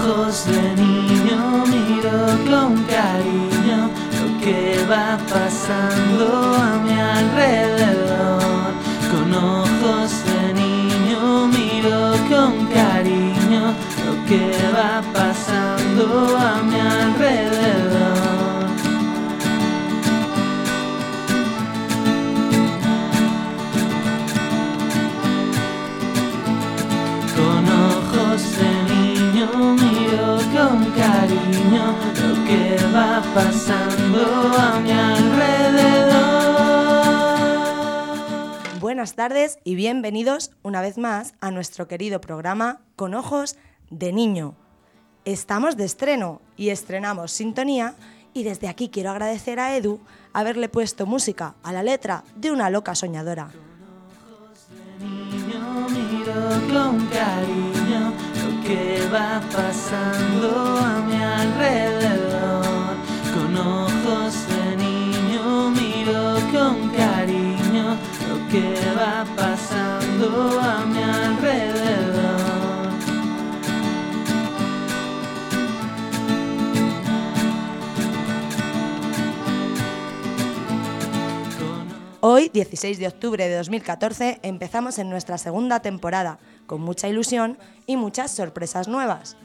ojos de niño miro con cariño lo que va pasando a mi alrededor. Con ojos de niño miro con cariño lo que va pasando a mi alrededor. Con ojos de niño miro con cariño lo que va pasando a mi alrededor. Buenas tardes y bienvenidos una vez más a nuestro querido programa Con ojos de niño. Estamos de estreno y estrenamos sintonía y desde aquí quiero agradecer a Edu haberle puesto música a la letra de Una loca soñadora. Con cariño lo que va pasando a mi alrededor. Con ojos de niño miro con cariño lo que va pasando a mi alrededor. Hoy, 16 de octubre de 2014, empezamos en nuestra segunda temporada, con mucha ilusión y muchas sorpresas nuevas.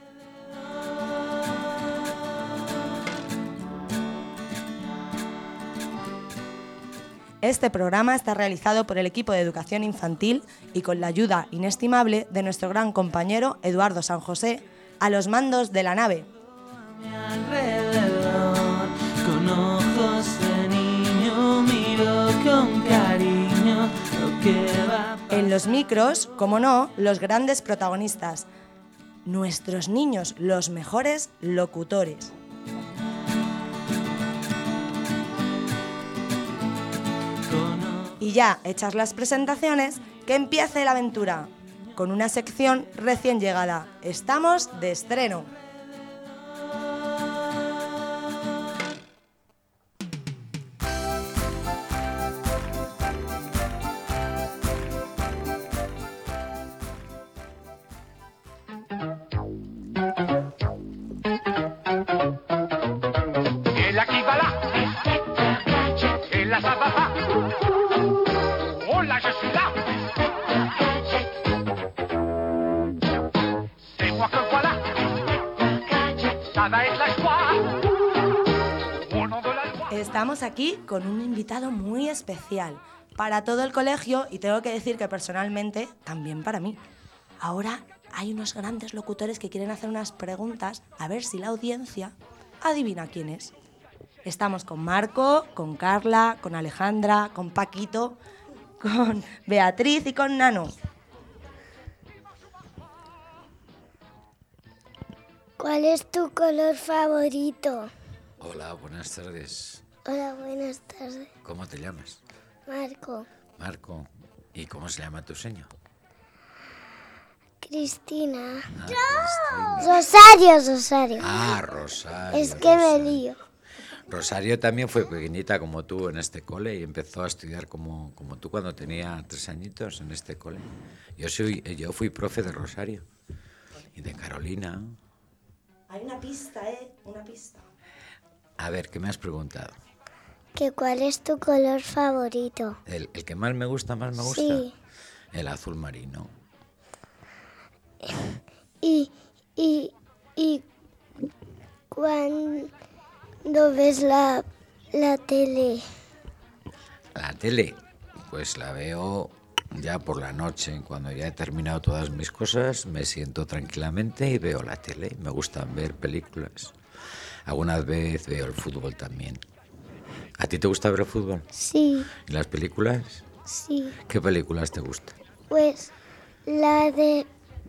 Este programa está realizado por el equipo de educación infantil y con la ayuda inestimable de nuestro gran compañero Eduardo San José, a los mandos de la nave. Con ojos de niño miro con cariño lo que va. En los micros, como no, los grandes protagonistas, nuestros niños, los mejores locutores. Y ya hechas las presentaciones, que empiece la aventura, con una sección recién llegada. Estamos de estreno. Estamos aquí con un invitado muy especial para todo el colegio y tengo que decir que personalmente también para mí. Ahora hay unos grandes locutores que quieren hacer unas preguntas a ver si la audiencia adivina quién es. Estamos con Marco, con Carla, con Alejandra, con Paquito, con Beatriz y con Nano. ¿Cuál es tu color favorito? Hola, buenas tardes. Hola, buenas tardes. ¿Cómo te llamas? Marco. Marco. ¿Y cómo se llama tu seño? Cristina. Cristina. Rosario. Ah, Rosario. Es que Rosario. me lío. Rosario también fue pequeñita como tú en este cole y empezó a estudiar como tú cuando tenía 3 añitos en este cole. Yo fui profe de Rosario y de Carolina. Hay una pista, una pista. A ver, ¿qué me has preguntado? ¿Cuál es tu color favorito? ¿El que más me gusta? Sí. El azul marino. Y cuando ves la tele. La tele, pues la veo ya por la noche. Cuando ya he terminado todas mis cosas, me siento tranquilamente y veo la tele. Me gustan ver películas. Alguna vez veo el fútbol también. ¿A ti te gusta ver el fútbol? Sí. ¿Y las películas? Sí. ¿Qué películas te gustan? Pues la de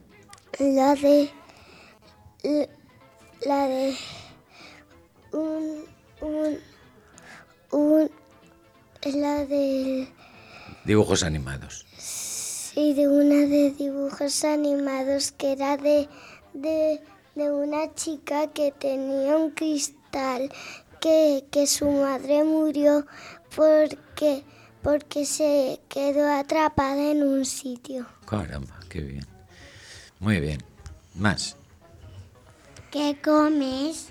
la de Dibujos animados. Sí, de una de dibujos animados que era de una chica que tenía un cristal que su madre murió porque se quedó atrapada en un sitio. Caramba, qué bien. Muy bien. Más. ¿Qué comes?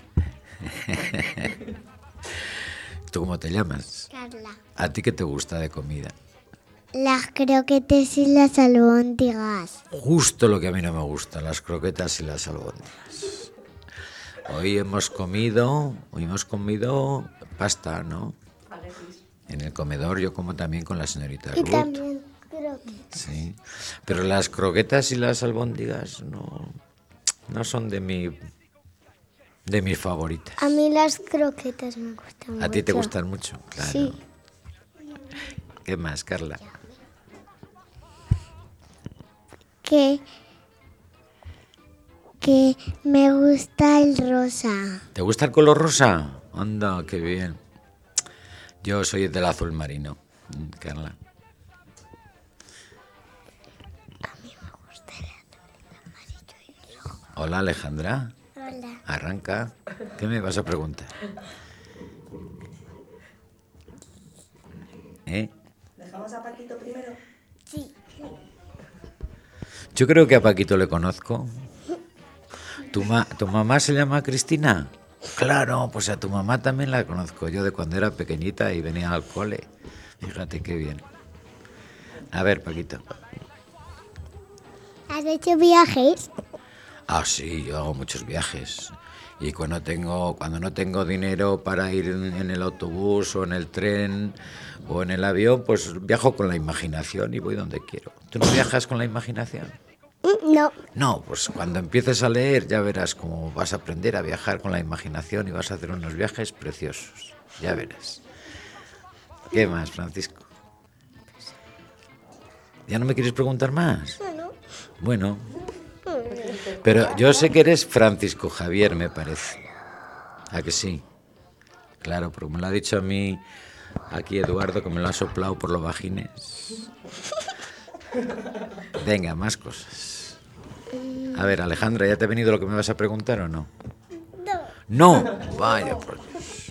¿Tú cómo te llamas? Carla. ¿A ti qué te gusta de comida? Las croquetas y las albóndigas. Justo lo que a mí no me gusta, las croquetas y las albóndigas. Hoy hemos comido pasta, ¿no? En el comedor yo como también con la señorita Y Ruth. también croquetas. Sí, pero las croquetas y las albóndigas no son de mis favoritas. A mí las croquetas me gustan mucho. ¿A ti te gustan mucho? Claro. Sí. ¿Qué más, Carla? Que me gusta el rosa. ¿Te gusta el color rosa? Anda, qué bien. Yo soy del azul marino, Carla. A mí me gusta el amarillo y el rojo. Hola, Alejandra. Hola. Arranca. ¿Qué me vas a preguntar? ¿Dejamos a Paquito primero? Sí. Yo creo que a Paquito le conozco. ¿Tu mamá se llama Cristina? Claro, pues a tu mamá también la conozco yo de cuando era pequeñita y venía al cole. Fíjate qué bien. A ver, Paquito. ¿Has hecho viajes? Ah, sí, yo hago muchos viajes. Y cuando no tengo dinero para ir en el autobús o en el tren o en el avión, pues viajo con la imaginación y voy donde quiero. ¿Tú no viajas con la imaginación? No. No, pues cuando empieces a leer ya verás cómo vas a aprender a viajar con la imaginación y vas a hacer unos viajes preciosos. Ya verás. ¿Qué más, Francisco? ¿Ya no me quieres preguntar más? No. Bueno, pero yo sé que eres Francisco Javier, me parece. ¿A que sí? Claro, porque me lo ha dicho a mí aquí Eduardo, que me lo ha soplado por los vagines. Venga, más cosas. A ver, Alejandra, ¿ya te ha venido lo que me vas a preguntar o no? No. No, vaya por Dios.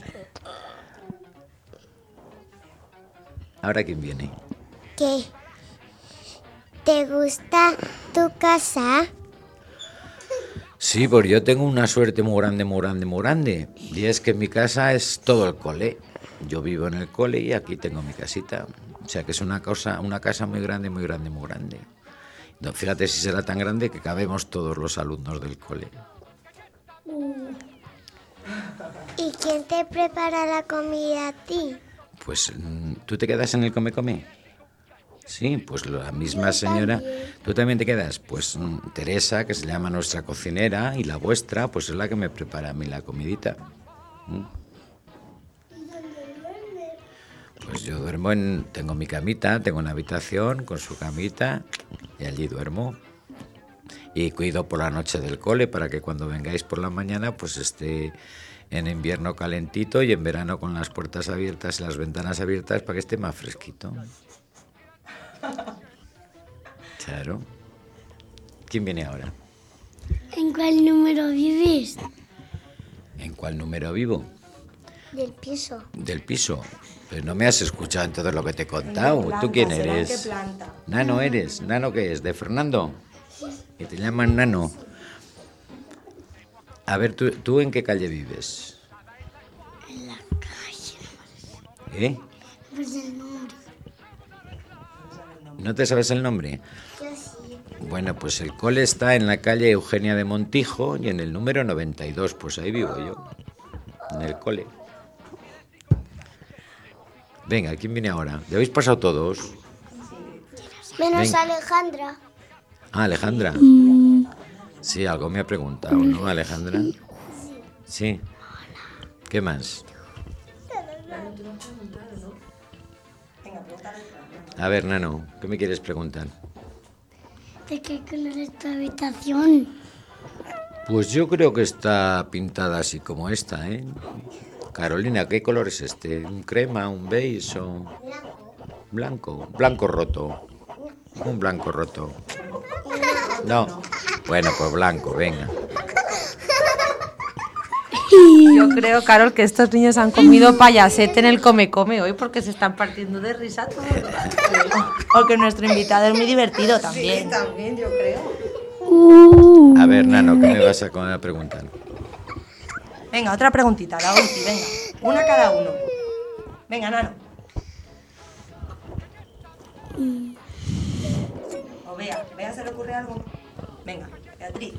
¿Ahora quién viene? ¿Qué? ¿Te gusta tu casa? Sí, porque yo tengo una suerte muy grande, muy grande, muy grande. Y es que mi casa es todo el cole. Yo vivo en el cole y aquí tengo mi casita. O sea que es una casa muy grande, muy grande, muy grande. No, fíjate si será tan grande que cabemos todos los alumnos del cole. ¿Y quién te prepara la comida a ti? Pues, ¿tú te quedas en el come-come? Sí, pues la misma señora. ¿Tú también te quedas? Pues Teresa, que se llama nuestra cocinera, y la vuestra, pues es la que me prepara a mí la comidita. Pues yo duermo tengo mi camita, tengo una habitación con su camita y allí duermo. Y cuido por la noche del cole para que cuando vengáis por la mañana pues esté en invierno calentito y en verano con las puertas abiertas y las ventanas abiertas para que esté más fresquito. Claro. ¿Quién viene ahora? ¿En cuál número vives? ¿En cuál número vivo? Del piso. Del piso. Pues no me has escuchado entonces lo que te he contado. ¿Tú quién eres? ¿Qué planta? Nano eres. ¿Nano qué es? ¿De Fernando? ¿Y te llaman Nano? A ver, ¿tú en qué calle vives? En la calle. ¿Eh? Pues el nombre. ¿No te sabes el nombre? Yo sí. Bueno, pues el cole está en la calle Eugenia de Montijo y en el número 92. Pues ahí vivo yo, en el cole. Venga, ¿quién viene ahora? ¿Ya habéis pasado todos? Menos Venga. Alejandra. Ah, Alejandra. Sí, algo me ha preguntado, ¿no, Alejandra? Sí. ¿Qué más? A ver, Nano, ¿qué me quieres preguntar? ¿De qué color es tu habitación? Pues yo creo que está pintada así como esta, ¿eh? Carolina, ¿qué color es este? ¿Un crema, un beige o...? Blanco. Blanco roto. Un blanco roto. No. Bueno, pues blanco, venga. Yo creo, Carol, que estos niños han comido payasete en el come-come hoy porque se están partiendo de risa todos. Porque nuestro invitado es muy divertido también. Sí, también, yo creo. A ver, Nano, ¿qué me vas a preguntar? Venga, otra preguntita, la última, venga. Una cada uno. Venga, Nano. O Bea se le ocurre algo. Venga, Beatriz.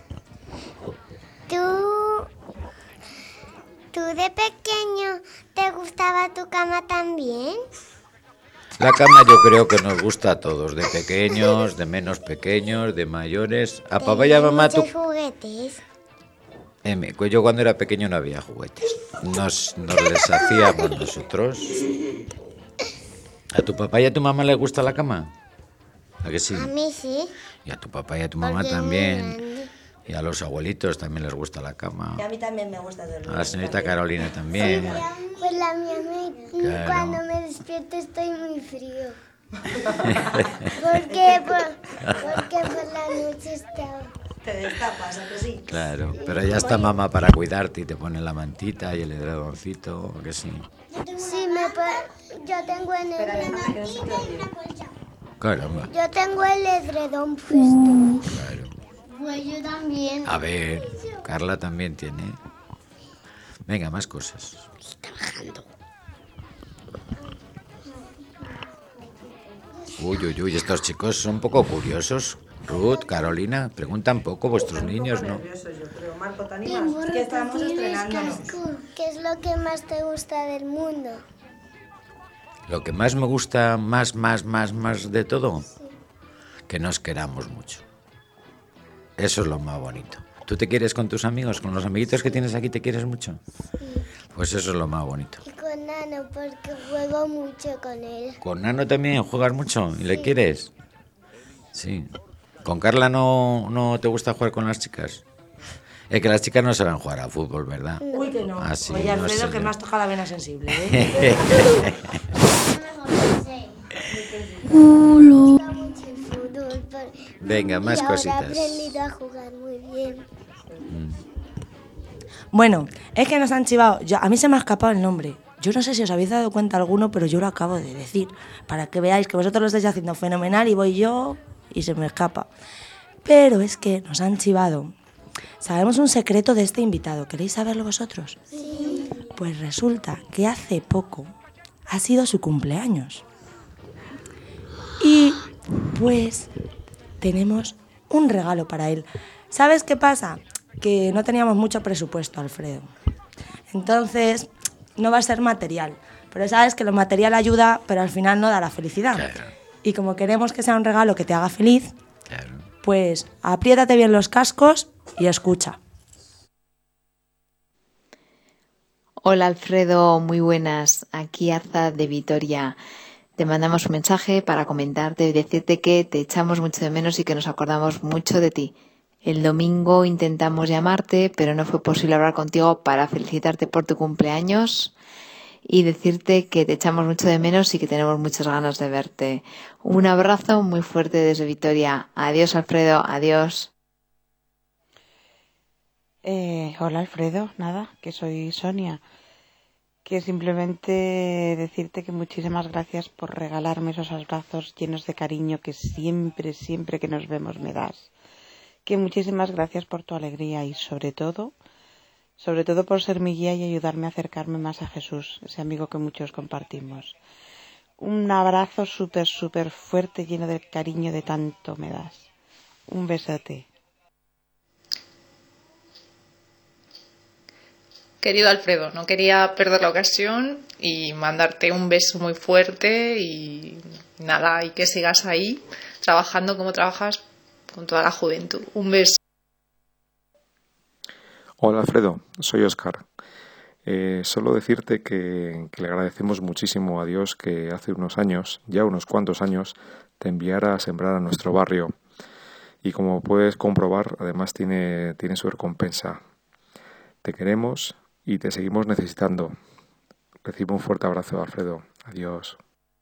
¿Tú de pequeño te gustaba tu cama también? La cama yo creo que nos gusta a todos, de pequeños, de menos pequeños, de mayores. A papá y a mamá tú... ¿Muchos juguetes? Pues yo cuando era pequeño no había juguetes. Nos les hacíamos nosotros. ¿A tu papá y a tu mamá les gusta la cama? ¿A que sí? A mí sí. Y a tu papá y a tu mamá Porque también. Y a los abuelitos también les gusta la cama. Y a mí también me gusta dormir. A la señorita Carolina también. Pues la mía Claro. cuando me despierto estoy muy frío. Porque por la noche está... Te destapas, ¿a que sí? Claro, pero ya está mamá para cuidarte y te pone la mantita y el edredoncito, ¿a que sí? Sí, yo tengo el edredón. Caramba, Yo tengo el edredón puesto. claro. Pues yo también. A ver, Carla también tiene. Venga, más cosas. Uy, estos chicos son un poco curiosos. Ruth, Carolina, preguntan poco vuestros niños, ¿no? Nervioso, yo creo. Marco, ¿te animas? Es que estamos estrenándonos. ¿Qué es lo que más te gusta del mundo? Lo que más me gusta, más de todo, que nos queramos mucho. Eso es lo más bonito. ¿Tú te quieres con tus amigos? ¿Con los amiguitos que tienes aquí te quieres mucho? Sí. Pues eso es lo más bonito. Y con Nano, porque juego mucho con él. ¿Con Nano también juegas mucho? ¿Y le quieres? Sí. ¿Con Carla no te gusta jugar con las chicas? Es que las chicas no saben jugar a fútbol, ¿verdad? Uy, que no. Ah, sí, Oye, no Alfredo, sé que yo. me has tocado la vena sensible, ¿eh? Juega mucho el fútbol. Venga, más y ahora cositas. he aprendido a jugar muy bien. Bueno, es que nos han chivado. A mí se me ha escapado el nombre. Yo no sé si os habéis dado cuenta alguno, pero yo lo acabo de decir. Para que veáis que vosotros lo estáis haciendo fenomenal y voy yo y se me escapa. Pero es que nos han chivado. Sabemos un secreto de este invitado. ¿Queréis saberlo vosotros? Sí. Pues resulta que hace poco ha sido su cumpleaños. Y pues tenemos un regalo para él. ¿Sabes qué pasa? Que no teníamos mucho presupuesto, Alfredo. Entonces, no va a ser material. Pero sabes que lo material ayuda, pero al final no da la felicidad. Claro. Y como queremos que sea un regalo que te haga feliz, Claro. pues apriétate bien los cascos y escucha. Hola Alfredo, muy buenas. Aquí Arza de Vitoria. Te mandamos un mensaje para comentarte y decirte que te echamos mucho de menos y que nos acordamos mucho de ti. El domingo intentamos llamarte, pero no fue posible hablar contigo para felicitarte por tu cumpleaños y decirte que te echamos mucho de menos y que tenemos muchas ganas de verte. Un abrazo muy fuerte desde Vitoria. Adiós Alfredo, adiós. Hola Alfredo, nada, que soy Sonia. Que simplemente decirte que muchísimas gracias por regalarme esos abrazos llenos de cariño que siempre que nos vemos me das. Que muchísimas gracias por tu alegría y sobre todo por ser mi guía y ayudarme a acercarme más a Jesús, ese amigo que muchos compartimos. Un abrazo súper fuerte, lleno de cariño de tanto me das. Un besote. Querido Alfredo, no quería perder la ocasión y mandarte un beso muy fuerte y nada, y que sigas ahí trabajando como trabajas con toda la juventud. Un beso. Hola Alfredo, soy Óscar. Solo decirte que le agradecemos muchísimo a Dios que hace unos años, ya unos cuantos años, te enviara a sembrar a nuestro barrio. Y como puedes comprobar, además tiene su recompensa. Te queremos y te seguimos necesitando. Recibe un fuerte abrazo, Alfredo. Adiós.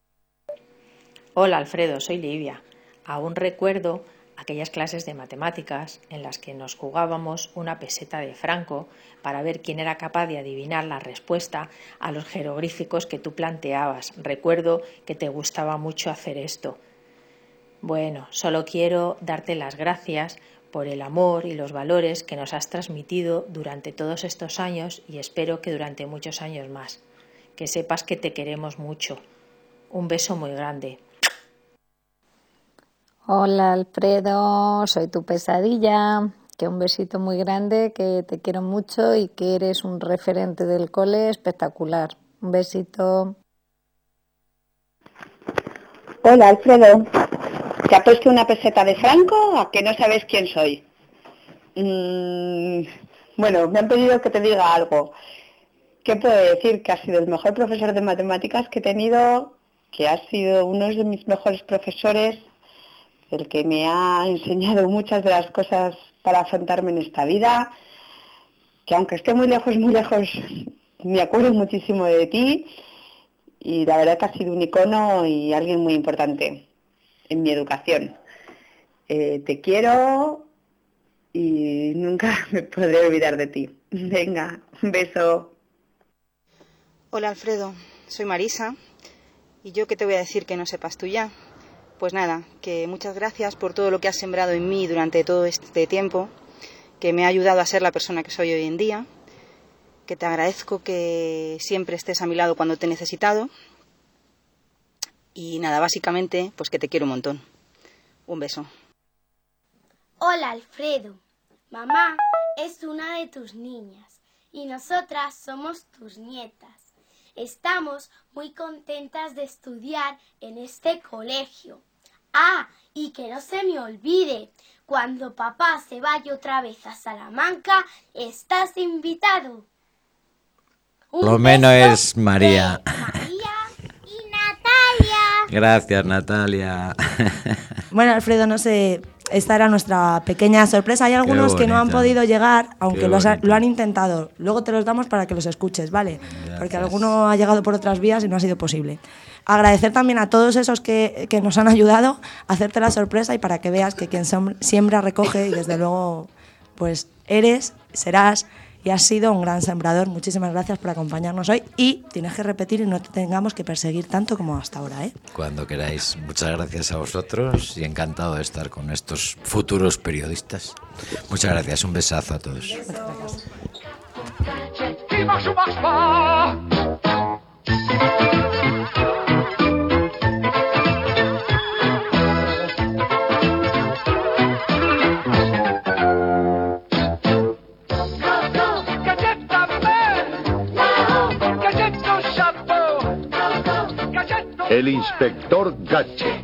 Hola Alfredo, soy Livia. Aún recuerdo aquellas clases de matemáticas en las que nos jugábamos una peseta de franco para ver quién era capaz de adivinar la respuesta a los jeroglíficos que tú planteabas. Recuerdo que te gustaba mucho hacer esto. Bueno, solo quiero darte las gracias por el amor y los valores que nos has transmitido durante todos estos años y espero que durante muchos años más. Que sepas que te queremos mucho. Un beso muy grande. Hola Alfredo, soy tu pesadilla. Que un besito muy grande, que te quiero mucho y que eres un referente del cole espectacular. Un besito. Hola Alfredo, ¿te ha puesto una peseta de Franco a que no sabes quién soy? Bueno, me han pedido que te diga algo. ¿Qué puedo decir? Que has sido el mejor profesor de matemáticas que he tenido, que has sido uno de mis mejores profesores, el que me ha enseñado muchas de las cosas para afrontarme en esta vida, que aunque esté muy lejos, me acuerdo muchísimo de ti y la verdad que has sido un icono y alguien muy importante en mi educación. Te quiero y nunca me podré olvidar de ti. Venga, un beso. Hola Alfredo, soy Marisa y yo qué te voy a decir que no sepas tú ya. Pues nada, que muchas gracias por todo lo que has sembrado en mí durante todo este tiempo, que me ha ayudado a ser la persona que soy hoy en día, que te agradezco que siempre estés a mi lado cuando te he necesitado y nada, básicamente, pues que te quiero un montón. Un beso. Hola Alfredo, mamá es una de tus niñas y nosotras somos tus nietas. Estamos muy contentas de estudiar en este colegio. Ah, y que no se me olvide, cuando papá se vaya otra vez a Salamanca, estás invitado. Lo menos es María. María y Natalia. Gracias, Natalia. Bueno, Alfredo, no sé, esta era nuestra pequeña sorpresa. Hay algunos que no han podido llegar, aunque lo han intentado. Luego te los damos para que los escuches, ¿vale? Gracias. Porque alguno ha llegado por otras vías y no ha sido posible. Agradecer también a todos esos que nos han ayudado a hacerte la sorpresa y para que veas que quien siembra recoge y desde luego pues eres, serás y has sido un gran sembrador. Muchísimas gracias por acompañarnos hoy y tienes que repetir y no te tengamos que perseguir tanto como hasta ahora, ¿eh? Cuando queráis. Muchas gracias a vosotros y encantado de estar con estos futuros periodistas. Muchas gracias, un besazo a todos. El inspector Gache.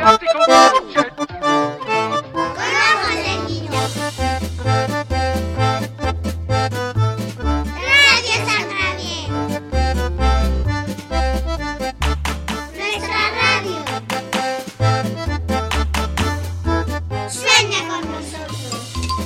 Nuestra radio. Sueña con nosotros.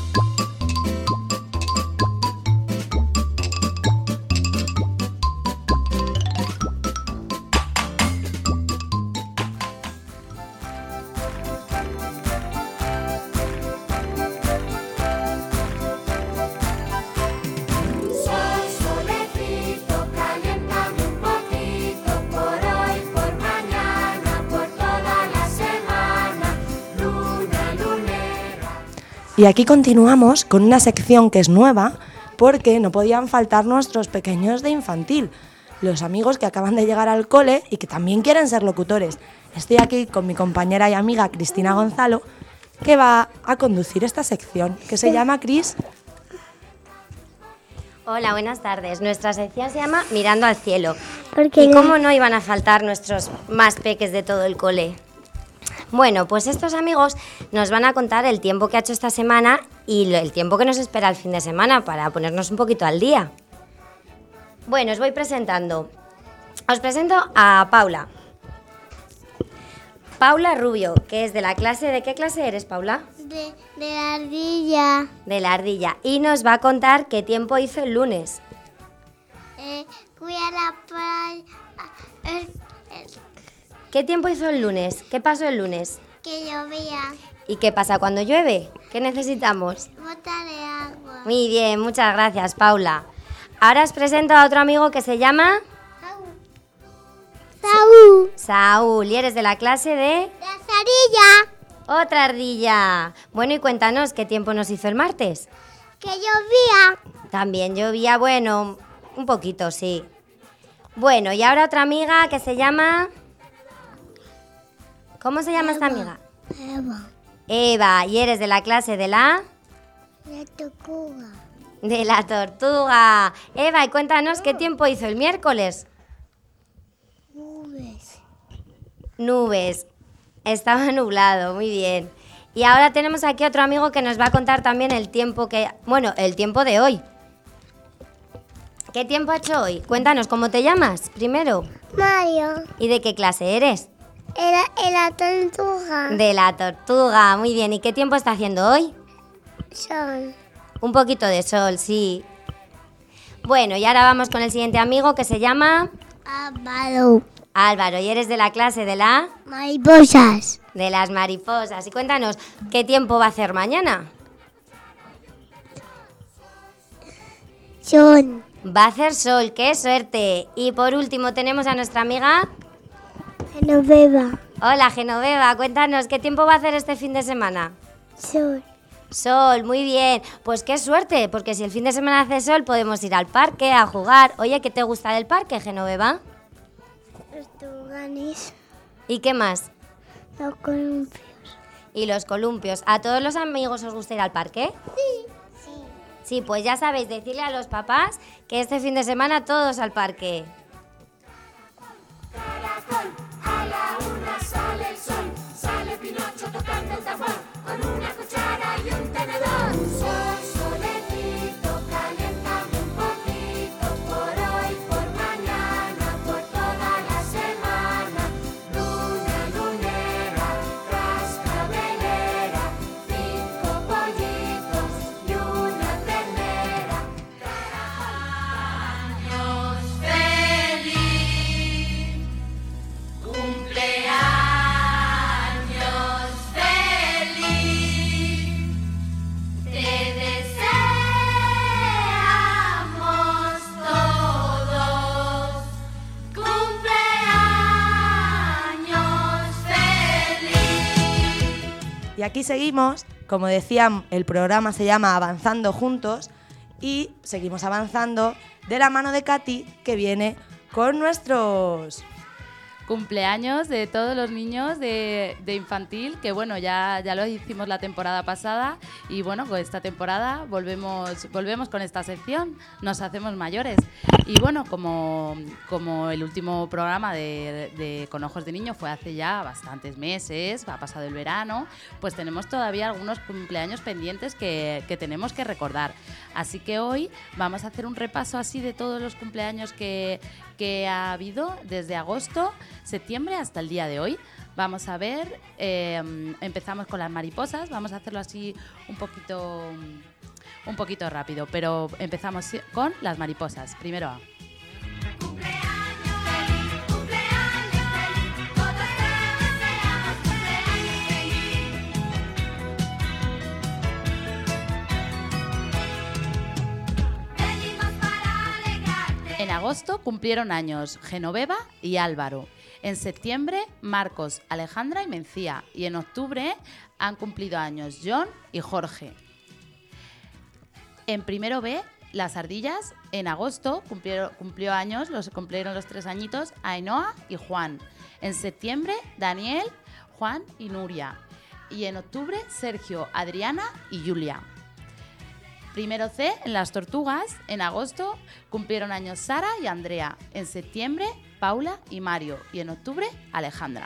Y aquí continuamos con una sección que es nueva porque no podían faltar nuestros pequeños de infantil, los amigos que acaban de llegar al cole y que también quieren ser locutores. Estoy aquí con mi compañera y amiga Cristina Gonzalo, que va a conducir esta sección, que se llama Cris. Hola, buenas tardes. Nuestra sección se llama Mirando al cielo. Porque ¿Y cómo no iban a faltar nuestros más peques de todo el cole? Bueno, pues estos amigos nos van a contar el tiempo que ha hecho esta semana y el tiempo que nos espera el fin de semana para ponernos un poquito al día. Bueno, os voy presentando. Os presento a Paula. Paula Rubio, que es de la clase... ¿De qué clase eres, Paula? De la ardilla. De la ardilla. Y nos va a contar qué tiempo hizo el lunes. Fui a la playa. ¿Qué tiempo hizo el lunes? ¿Qué pasó el lunes? Que llovía. ¿Y qué pasa cuando llueve? ¿Qué necesitamos? Bota de agua. Muy bien, muchas gracias, Paula. Ahora os presento a otro amigo que se llama... Saúl. Saúl, y eres de la clase de... La ardilla. Otra ardilla. Bueno, y cuéntanos, ¿qué tiempo nos hizo el martes? Que llovía. También llovía, bueno, un poquito, sí. Bueno, y ahora otra amiga que se llama... ¿Cómo se llama esta amiga? Eva. Eva, y eres de la clase de la... La tortuga. De la tortuga. Eva, y cuéntanos qué tiempo hizo el miércoles. Nubes. Nubes. Estaba nublado, muy bien. Y ahora tenemos aquí otro amigo que nos va a contar también el tiempo que... Bueno, el tiempo de hoy. ¿Qué tiempo ha hecho hoy? Cuéntanos, ¿cómo te llamas primero? Mario. ¿Y de qué clase eres? Era la tortuga. De la tortuga, muy bien. ¿Y qué tiempo está haciendo hoy? Sol. Un poquito de sol, sí. Bueno, y ahora vamos con el siguiente amigo que se llama... Álvaro. Álvaro, ¿y eres de la clase de la...? Mariposas. De las mariposas. Y cuéntanos, ¿qué tiempo va a hacer mañana? Sol. Va a hacer sol, qué suerte. Y por último tenemos a nuestra amiga... Genoveva. Hola, Genoveva, cuéntanos, ¿qué tiempo va a hacer este fin de semana? Sol. Sol, muy bien. Pues qué suerte, porque si el fin de semana hace sol podemos ir al parque a jugar. Oye, ¿qué te gusta del parque, Genoveva? Los toboganes. ¿Y qué más? Los columpios. Y los columpios. ¿A todos los amigos os gusta ir al parque? Sí. Sí, pues ya sabéis, decirle a los papás que este fin de semana todos al parque. Caracol, a la una sale el sol, sale Pinocho tocando el tambor, con una cuchara y un tenedor. Sol, solecito, caliéntame un poquito, por hoy, por mañana, por toda la semana. Luna, lunera, cascabelera, 5 pollitos y una ternera. Años feliz, cumpleaños feliz, te deseamos todos cumpleaños feliz. Y aquí seguimos, como decía, el programa se llama Avanzando Juntos y seguimos avanzando de la mano de Katy, que viene con nuestros... cumpleaños de todos los niños de infantil, que bueno, ya lo hicimos la temporada pasada y bueno, con esta temporada volvemos con esta sección, nos hacemos mayores. Y bueno, como el último programa de Con Ojos de Niño fue hace ya bastantes meses, ha pasado el verano, pues tenemos todavía algunos cumpleaños pendientes que tenemos que recordar. Así que hoy vamos a hacer un repaso así de todos los cumpleaños que ha habido desde agosto, septiembre hasta el día de hoy. Vamos a ver, empezamos con las mariposas, vamos a hacerlo así un poquito rápido, pero empezamos con las mariposas. Primero A. En agosto cumplieron años Genoveva y Álvaro. En septiembre, Marcos, Alejandra y Mencía. Y en octubre han cumplido años John y Jorge. En primero B, las ardillas. En agosto cumplieron los 3 añitos Ainhoa y Juan. En septiembre, Daniel, Juan y Nuria. Y en octubre, Sergio, Adriana y Julia. Primero C, en las tortugas, en agosto cumplieron años Sara y Andrea, en septiembre Paula y Mario y en octubre Alejandra.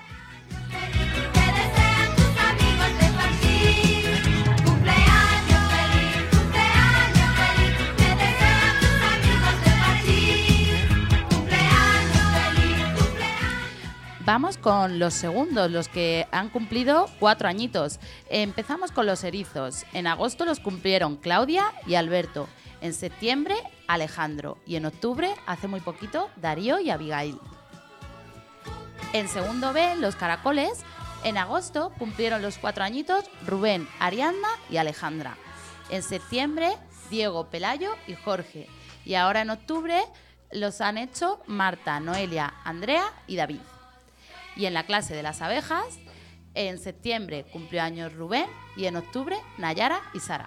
Vamos con los segundos, los que han cumplido 4 añitos. Empezamos con los erizos. En agosto los cumplieron Claudia y Alberto. En septiembre, Alejandro. Y en octubre, hace muy poquito, Darío y Abigail. En segundo B, los caracoles. En agosto cumplieron los 4 añitos Rubén, Ariadna y Alejandra. En septiembre, Diego, Pelayo y Jorge. Y ahora en octubre los han hecho Marta, Noelia, Andrea y David. Y en la clase de las abejas, En septiembre cumplió años Rubén y en octubre Nayara y Sara.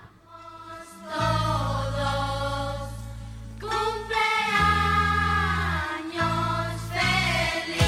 Todos cumpleaños feliz.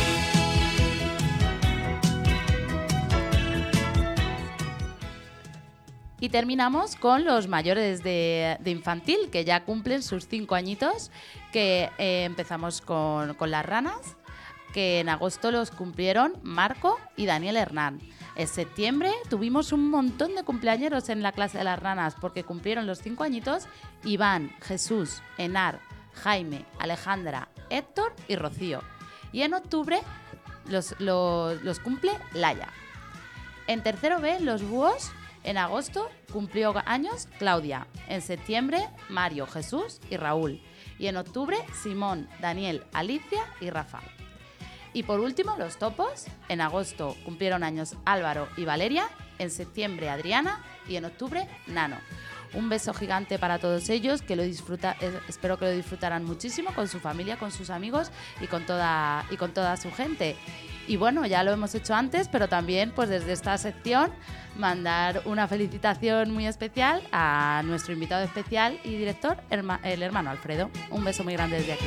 Y terminamos con los mayores de infantil, que ya cumplen sus 5 añitos, que empezamos con las ranas, que en agosto los cumplieron Marco y Daniel Hernán. En septiembre tuvimos un montón de cumpleañeros en la clase de las ranas, porque cumplieron los 5 añitos Iván, Jesús, Enar, Jaime, Alejandra, Héctor y Rocío. Y en octubre los cumple Laia. En tercero B, los búhos, en agosto cumplió años Claudia. En septiembre, Mario, Jesús y Raúl. Y en octubre, Simón, Daniel, Alicia y Rafa. Y por último, los topos. En agosto cumplieron años Álvaro y Valeria. En septiembre, Adriana. Y en octubre, Nano. Un beso gigante para todos ellos, que espero que lo disfrutarán muchísimo con su familia, con sus amigos y con toda su gente. Y bueno, ya lo hemos hecho antes, pero también pues desde esta sección mandar una felicitación muy especial a nuestro invitado especial y director, el hermano Alfredo. Un beso muy grande desde aquí.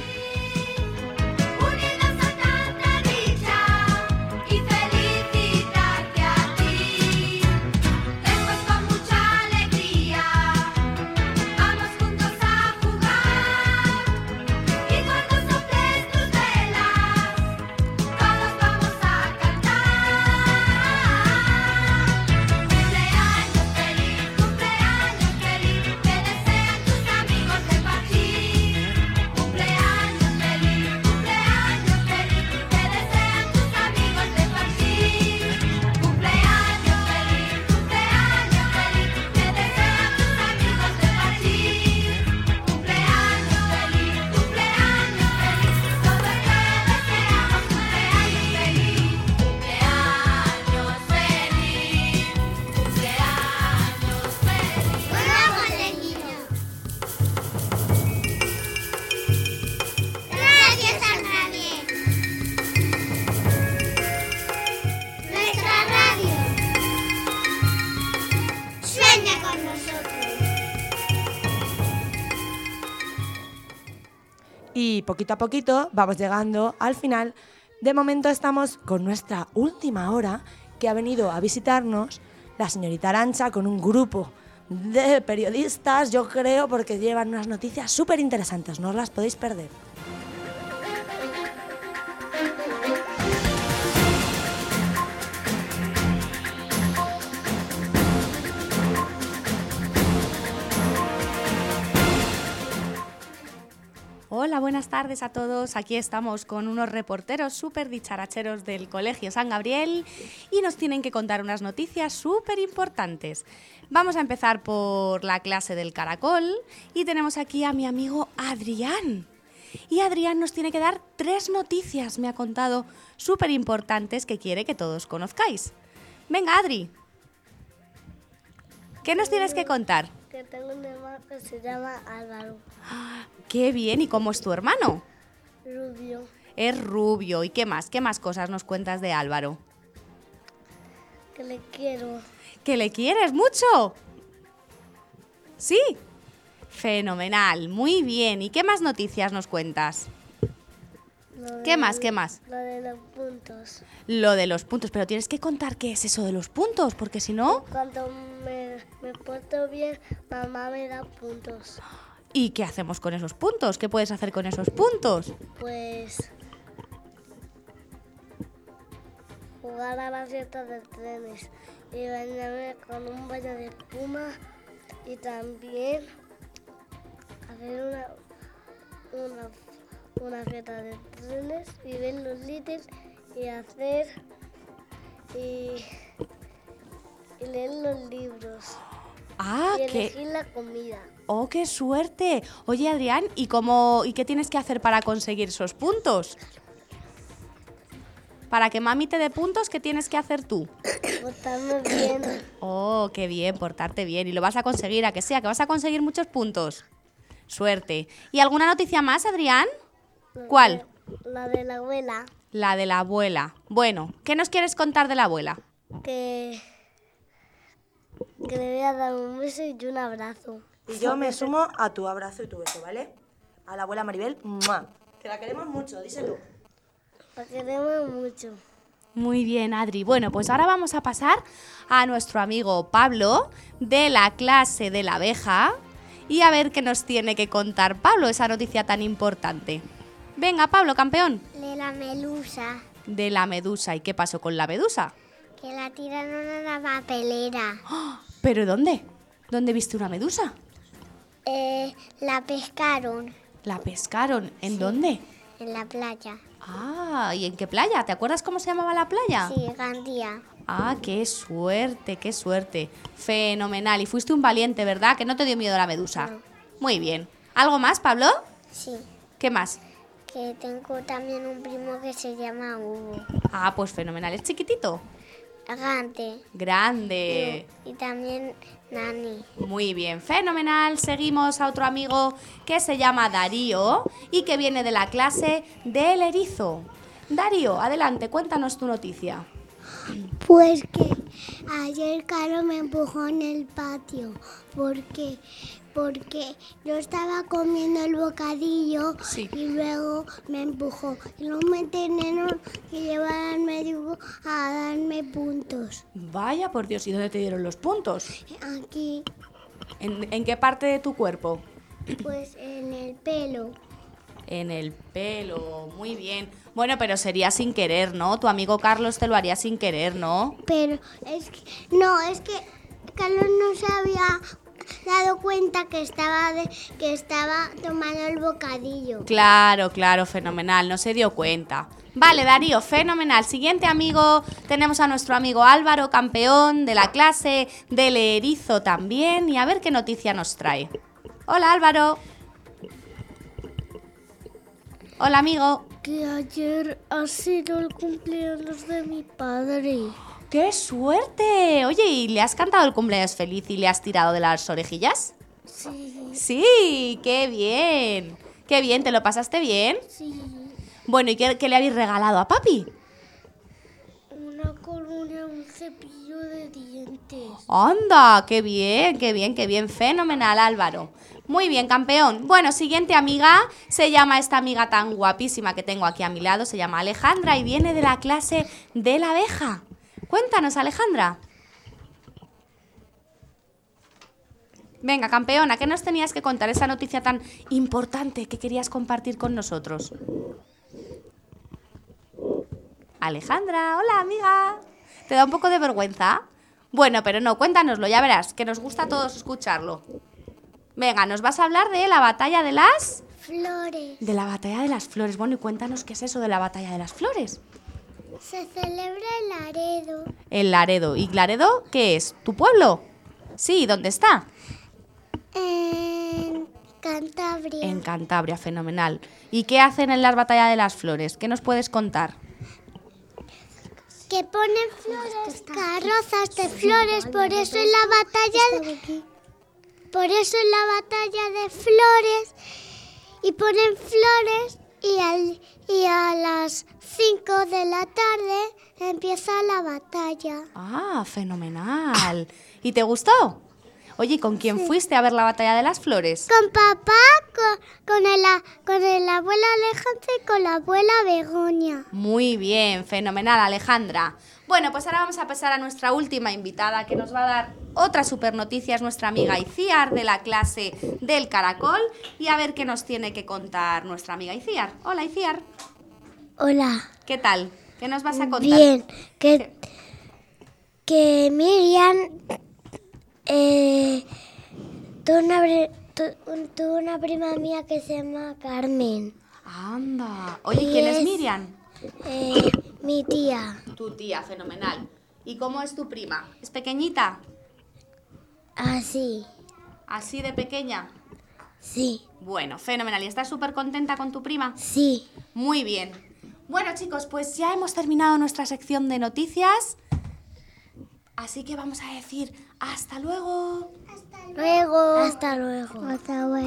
Y poquito a poquito vamos llegando al final. De momento estamos con nuestra última hora, que ha venido a visitarnos la señorita Arantxa con un grupo de periodistas, yo creo, porque llevan unas noticias súper interesantes, no os las podéis perder. Hola, buenas tardes a todos. Aquí estamos con unos reporteros súper dicharacheros del Colegio San Gabriel y nos tienen que contar unas noticias súper importantes. Vamos a empezar por la clase del Caracol y tenemos aquí a mi amigo Adrián. Y Adrián nos tiene que dar 3 noticias, me ha contado, súper importantes que quiere que todos conozcáis. Venga, Adri. ¿Qué nos tienes que contar? Que tengo un hermano que se llama Álvaro. ¡Qué bien! ¿Y cómo es tu hermano? Rubio. Es rubio. ¿Y qué más? ¿Qué más cosas nos cuentas de Álvaro? Que le quiero. ¿Que le quieres mucho? ¿Sí? Fenomenal. Muy bien. ¿Y qué más noticias nos cuentas? ¿Qué más? ¿Qué más? Lo de los puntos. Lo de los puntos. Pero tienes que contar qué es eso de los puntos, porque si no... Cuando me porto bien, mamá me da puntos. ¿Y qué hacemos con esos puntos? ¿Qué puedes hacer con esos puntos? Pues jugar a las fiestas de trenes y bañarme con un baño de espuma y también hacer una fiesta de trenes y ver los Littles y hacer y leer los libros. Ah, y elegir la comida. ¡Oh, qué suerte! Oye, Adrián, ¿y qué tienes que hacer para conseguir esos puntos? Para que mami te dé puntos, ¿qué tienes que hacer tú? Portarme bien. ¡Oh, qué bien! Portarte bien. ¿Y lo vas a conseguir? ¿A que sea? ¿Que vas a conseguir muchos puntos? Suerte. ¿Y alguna noticia más, Adrián? ¿Cuál? La de la abuela. La de la abuela. Bueno, ¿qué nos quieres contar de la abuela? que le voy a dar un beso y un abrazo. Y yo me sumo a tu abrazo y tu beso, ¿vale? A la abuela Maribel, ¡mua! Que la queremos mucho, díselo. La queremos mucho. Muy bien, Adri. Bueno, pues ahora vamos a pasar a nuestro amigo Pablo de la clase de la abeja y a ver qué nos tiene que contar Pablo, esa noticia tan importante. Venga, Pablo, campeón. De la medusa. De la medusa. ¿Y qué pasó con la medusa? Que la tiraron a la papelera. ¿Pero dónde? ¿Dónde viste una medusa? La pescaron. ¿La pescaron? ¿En dónde? En la playa. Ah, ¿y en qué playa? ¿Te acuerdas cómo se llamaba la playa? Sí, Gandía. Ah, qué suerte, qué suerte. Fenomenal. Y fuiste un valiente, ¿verdad? Que no te dio miedo la medusa. No. Muy bien. ¿Algo más, Pablo? Sí. ¿Qué más? Que tengo también un primo que se llama Hugo. Ah, pues fenomenal. ¿Es chiquitito? Grande. Grande. Y también Nani. Muy bien, fenomenal. Seguimos a otro amigo que se llama Darío y que viene de la clase del erizo. Darío, adelante, cuéntanos tu noticia. Pues que ayer Caro me empujó en el patio porque yo estaba comiendo el bocadillo y luego me empujó. Y luego me tenieron que llevar al médico a darme puntos. Vaya, por Dios, ¿y dónde te dieron los puntos? Aquí. ¿En qué parte de tu cuerpo? Pues en el pelo. En el pelo, muy bien. Bueno, pero sería sin querer, ¿no? Tu amigo Carlos te lo haría sin querer, ¿no? Pero es que Carlos no se había dado cuenta que estaba tomando el bocadillo. Claro, fenomenal, no se dio cuenta. Vale, Darío, fenomenal. Siguiente amigo, tenemos a nuestro amigo Álvaro, campeón de la clase del erizo también. Y a ver qué noticia nos trae. Hola, Álvaro. Hola, amigo. Que ayer ha sido el cumpleaños de mi padre. ¡Qué suerte! Oye, ¿y le has cantado el cumpleaños feliz y le has tirado de las orejillas? Sí. Sí, qué bien. Qué bien, ¿te lo pasaste bien? Sí. Bueno, ¿y qué le habéis regalado a papi? Una colonia, un cepillo de dientes. ¡Anda! ¡Qué bien, qué bien, qué bien! Fenomenal, Álvaro. Muy bien, campeón. Bueno, siguiente amiga, se llama esta amiga tan guapísima que tengo aquí a mi lado, se llama Alejandra y viene de la clase de la abeja. Cuéntanos, Alejandra. Venga, campeona, ¿qué nos tenías que contar? Esa noticia tan importante que querías compartir con nosotros. Alejandra, hola, amiga. ¿Te da un poco de vergüenza? Bueno, pero no, cuéntanoslo, ya verás, que nos gusta a todos escucharlo. Venga, nos vas a hablar de la batalla de las... Flores. De la batalla de las flores. Bueno, y cuéntanos qué es eso de la batalla de las flores. Se celebra en Laredo. En Laredo. ¿Y Laredo qué es? ¿Tu pueblo? Sí, ¿dónde está? En Cantabria. En Cantabria, fenomenal. ¿Y qué hacen en la batalla de las flores? ¿Qué nos puedes contar? Que ponen flores, carrozas de flores, por eso en la batalla... Por eso en la batalla de flores, y ponen flores y a las 5 de la tarde empieza la batalla. Ah, fenomenal. ¿Y te gustó? Oye, ¿y con quién fuiste a ver la batalla de las flores? Con papá, con el abuelo Alejandro y con la abuela Begoña. Muy bien, fenomenal, Alejandra. Bueno, pues ahora vamos a pasar a nuestra última invitada que nos va a dar otra super noticia, es nuestra amiga Iciar de la clase del Caracol y a ver qué nos tiene que contar nuestra amiga Iciar. Hola, Iciar. Hola. ¿Qué tal? ¿Qué nos vas a contar? Bien, que Miriam tuvo una prima mía que se llama Carmen. Anda. Oye, ¿quién es Miriam? Mi tía. Tu tía, fenomenal. ¿Y cómo es tu prima? ¿Es pequeñita? Así. ¿Así de pequeña? Sí. Bueno, fenomenal. ¿Y estás súper contenta con tu prima? Sí. Muy bien. Bueno, chicos, pues ya hemos terminado nuestra sección de noticias. Así que vamos a decir hasta luego. Hasta luego. Hasta luego. Hasta luego.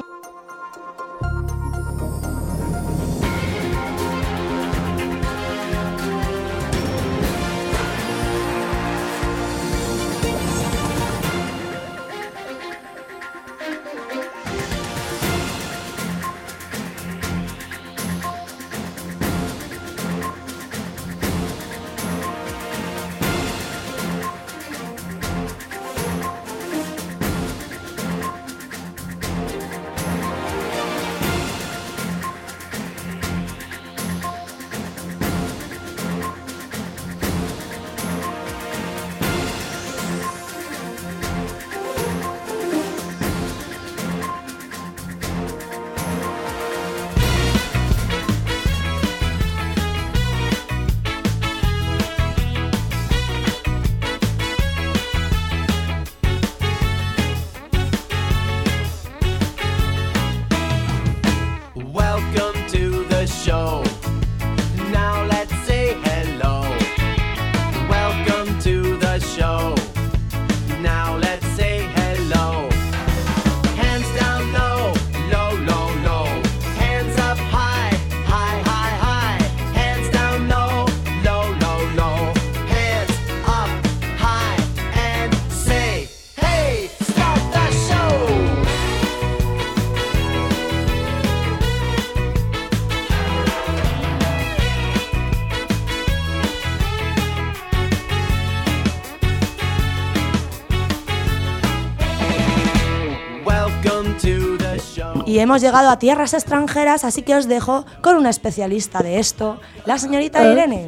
Y hemos llegado a tierras extranjeras, así que os dejo con una especialista de esto, la señorita Irene.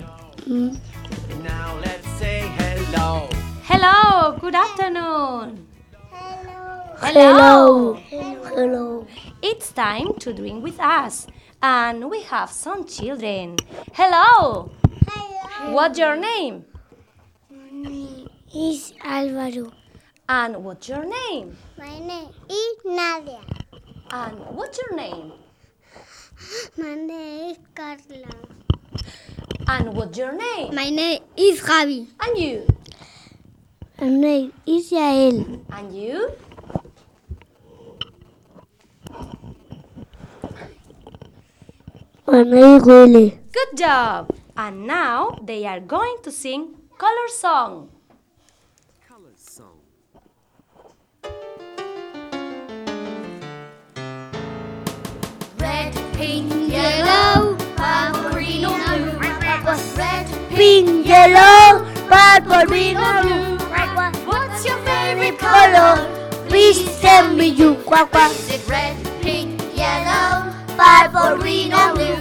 Hello, good afternoon. Hello. Hello. It's time to drink with us. And we have some children. Hello. What's your name? Is Álvaro. And what's your name? My name is Nadia. And what's your name? My name is Carla. And what's your name? My name is Javi. And you? My name is Yael. And you? My name is Willy. Good job. And now they are going to sing Color Song. Red, pink, yellow, purple, green, or blue. Red, Pink, yellow, purple, green, or blue. What's your favorite color? Color, please tell me you. Quack, quack. Is it red, pink, yellow, purple, green, or blue?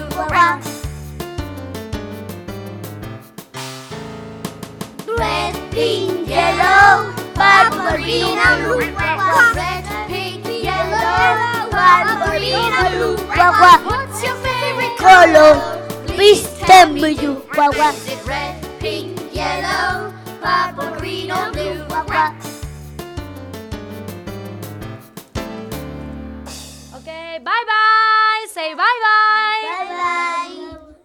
Red, pink, yellow, purple, green, or blue. Red, pink, yellow, purple, green, or blue. Quack, quack. What's your favorite Color, please tell me you. Quack, quack. Is it red, pink, yellow, purple, green, or blue? Okay, bye bye. Say bye bye. Bye bye.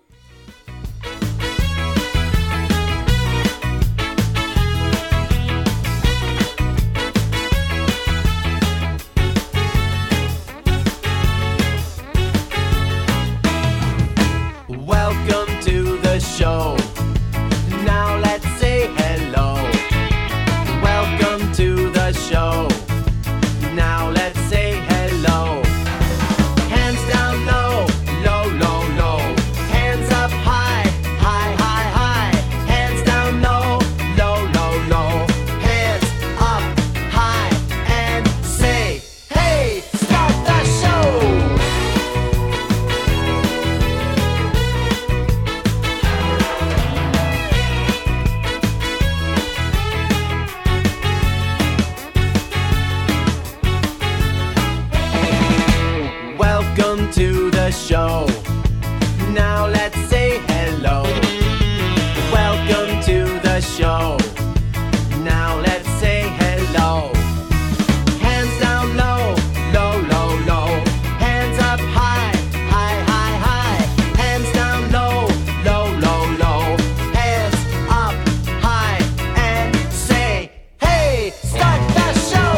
Welcome to the show. Now let's say hello. Welcome to the show. Now let's say hello. Hands down low, low, low, low. Hands up high, high, high, high. Hands down low, low, low, low. Hands up high and say, hey, start the show. Welcome to the show. Now let's say hello. Welcome to the show. Now let's say hello. Hands down low, low, low, low. Hands up high, high, high, high. Hands down low, low, low, low. Hands up high and say, hey, start the show.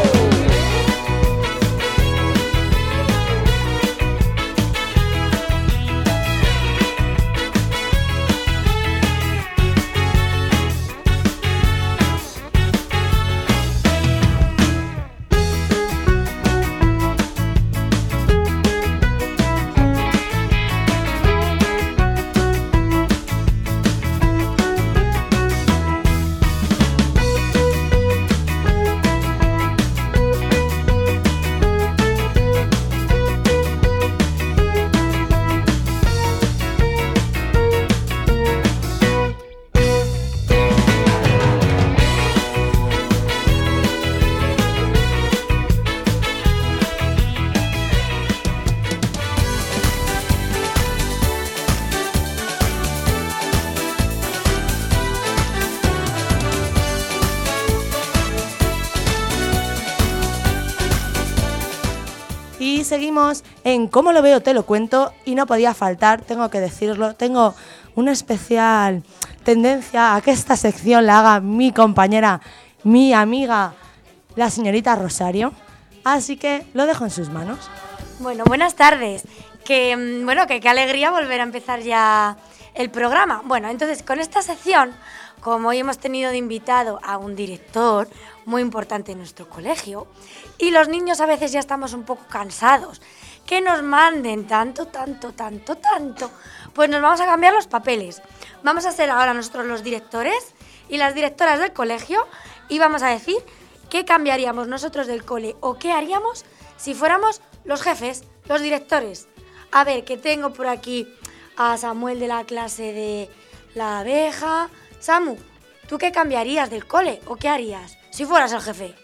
Y seguimos en Cómo lo veo, te lo cuento, y no podía faltar, tengo que decirlo, tengo una especial tendencia a que esta sección la haga mi compañera, mi amiga, la señorita Rosario, así que lo dejo en sus manos. Bueno, buenas tardes. Qué alegría volver a empezar ya el programa. Bueno, entonces con esta sección, como hoy hemos tenido de invitado a un director muy importante en nuestro colegio, y los niños a veces ya estamos un poco cansados, que nos manden tanto, pues nos vamos a cambiar los papeles. Vamos a ser ahora nosotros los directores y las directoras del colegio y vamos a decir qué cambiaríamos nosotros del cole o qué haríamos si fuéramos los jefes los directores. A ver, que tengo por aquí a Samuel de la clase de la abeja. Samu, ¿tú qué cambiarías del cole o qué harías si fueras el jefe?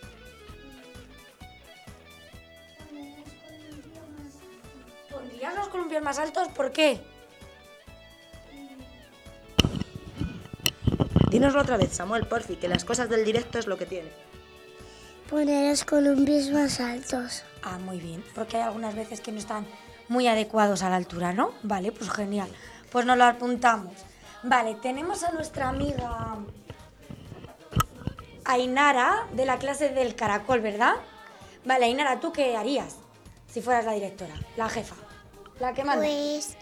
¿Pondrías los columpios más altos? ¿Por qué? Dínoslo otra vez, Samuel, porfi, que las cosas del directo es lo que tiene. Poner los columpios más altos. Ah, muy bien, porque hay algunas veces que no están muy adecuados a la altura, ¿no? Vale, pues genial. Pues nos lo apuntamos. Vale, tenemos a nuestra amiga Ainara de la clase del caracol, ¿verdad? Vale, Ainara, ¿tú qué harías si fueras la directora, la jefa, la que manda? Pues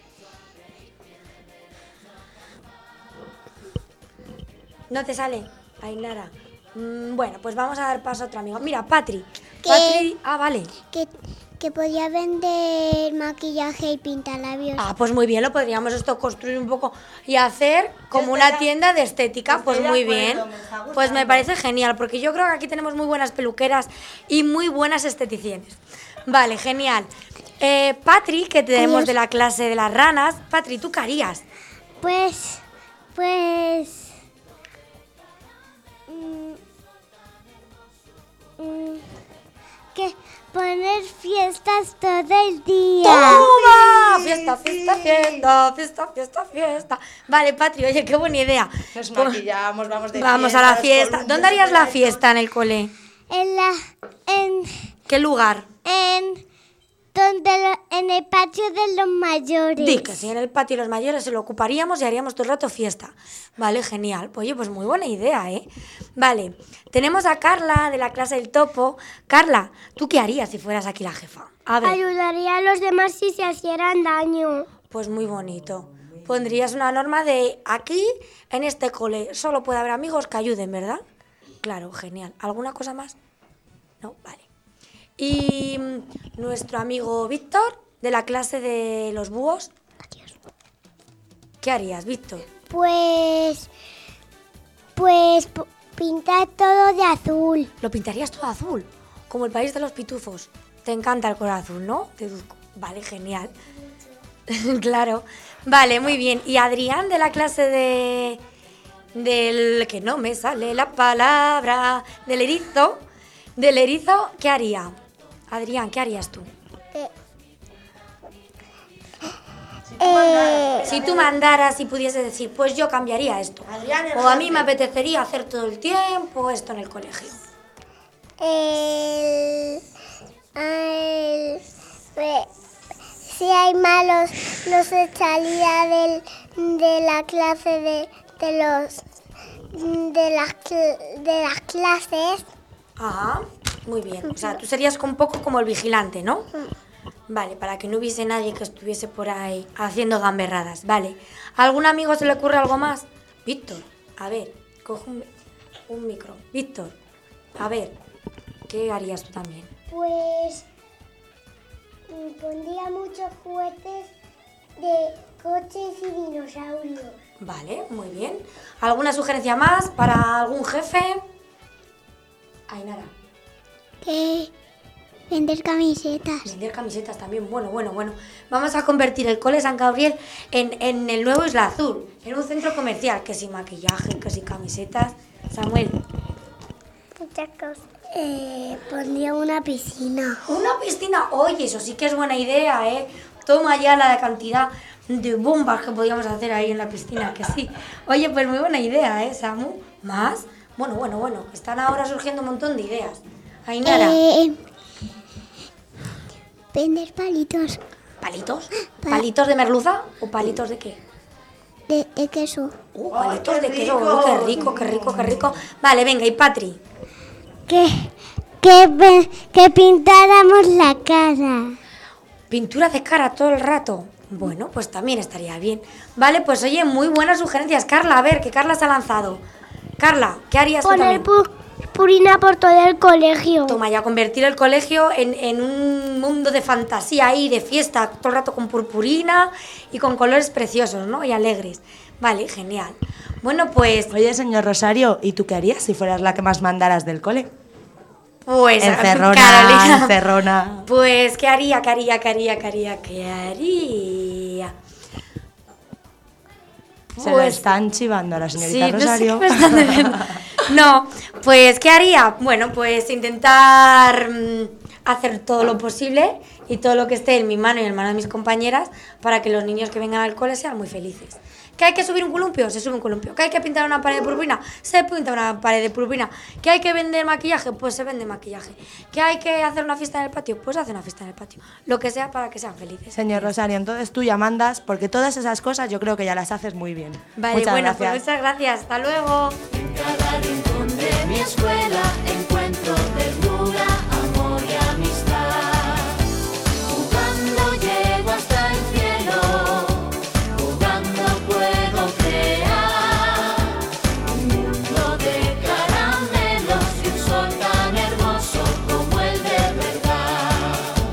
¿no te sale, Ainara? Bueno, pues vamos a dar paso a otro amigo. Mira, Patri. ¿Qué? Patri, vale. que podía vender maquillaje y pintalabios. Ah, pues muy bien, lo podríamos esto construir un poco y hacer como una tienda de estética, pues muy bien. Pues me parece genial, porque yo creo que aquí tenemos muy buenas peluqueras y muy buenas esteticiennes. Vale, genial. Patri, que tenemos de la clase de las ranas. Patri, ¿tú qué harías? Pues que poner fiestas todo el día. ¡Toma! Fiesta, fiesta, fiesta, fiesta, fiesta, fiesta. Vale, Patri, oye, qué buena idea. Nos maquillamos, vamos de Vamos fiesta, a la los fiesta. columpios ¿Dónde harías la altos. fiesta en el cole? ¿Qué lugar? En el patio de los mayores. Di que sí, en el patio de los mayores se lo ocuparíamos y haríamos todo el rato fiesta. Vale, genial. Oye, pues muy buena idea, ¿eh? Vale, tenemos a Carla de la clase del topo. Carla, ¿tú qué harías si fueras aquí la jefa? A ver. Ayudaría a los demás si se hicieran daño. Pues muy bonito. Pondrías una norma de aquí, en este cole, solo puede haber amigos que ayuden, ¿verdad? Claro, genial. ¿Alguna cosa más? No, vale. Y nuestro amigo Víctor, de la clase de los búhos. ¿Qué harías, Víctor? Pues pintar todo de azul. ¿Lo pintarías todo azul? Como el país de los pitufos. Te encanta el color azul, ¿no? Deduzco. Vale, genial. Claro. Vale, muy bien. Y Adrián, de la clase del que no me sale la palabra, del erizo. Del erizo, ¿qué haría? Adrián, ¿qué harías tú? Si tú mandaras y pudieses decir, pues yo cambiaría esto. O a mí me apetecería hacer todo el tiempo esto en el colegio. Si hay malos, los echaría de la clase de las clases. Ajá, muy bien. O sea, tú serías un poco como el vigilante, ¿no? Vale, para que no hubiese nadie que estuviese por ahí haciendo gamberradas. Vale. ¿A algún amigo se le ocurre algo más? Víctor, a ver, coge un micro. Víctor, a ver, ¿qué harías tú también? Pues pondría muchos juguetes de coches y dinosaurios. Vale, muy bien. ¿Alguna sugerencia más para algún jefe? Ainara. Vender camisetas. Vender camisetas también, bueno. Vamos a convertir el Cole San Gabriel en el nuevo Isla Azul, en un centro comercial, que si maquillaje, que si camisetas. Samuel. Muchas cosas. Pondría una piscina. ¿Una piscina? Oye, eso sí que es buena idea, ¿eh? Toma ya la cantidad de bombas que podíamos hacer ahí en la piscina, que sí. Oye, pues muy buena idea, ¿eh, Samu? ¿Más? Bueno. Están ahora surgiendo un montón de ideas. Ainara. Vender palitos. ¿Palitos? ¿Palitos de merluza o palitos de qué? De queso. Palitos de queso. Qué rico. Vale, venga, y Patri. Que pintáramos la cara. Pintura de cara todo el rato. Bueno, pues también estaría bien. Vale, pues oye, muy buenas sugerencias. Carla, a ver, que Carla se ha lanzado. Carla, ¿qué harías tú también? Purina por todo el colegio. Toma, ya convertir el colegio en un mundo de fantasía ahí, de fiesta, todo el rato con purpurina y con colores preciosos, ¿no? Y alegres. Vale, genial. Bueno, pues... Oye, señor Rosario, ¿y tú qué harías si fueras la que más mandaras del cole? Pues encerrona, Carolina. encerrona. Pues, ¿qué haría? ¿Qué haría? Se lo están chivando a la señorita Sí, Rosario. no sé qué me están diciendo. No, pues, ¿qué haría? Bueno, pues intentar hacer todo lo posible y todo lo que esté en mi mano y en la mano de mis compañeras para que los niños que vengan al cole sean muy felices. ¿Que hay que subir un columpio? Se sube un columpio. ¿Que hay que pintar una pared de purpurina? Se pinta una pared de purpurina. ¿Que hay que vender maquillaje? Pues se vende maquillaje. ¿Que hay que hacer una fiesta en el patio? Pues se hace una fiesta en el patio. Lo que sea para que sean felices. Señor Rosario, entonces tú ya mandas, porque todas esas cosas yo creo que ya las haces muy bien. Vale, muchas bueno, gracias. pues muchas gracias. Hasta luego. Cada rincón de mi escuela encuentro ternura, amor y amistad. Jugando llego hasta el cielo, jugando puedo crear un mundo de caramelos y un sol tan hermoso como el de verdad.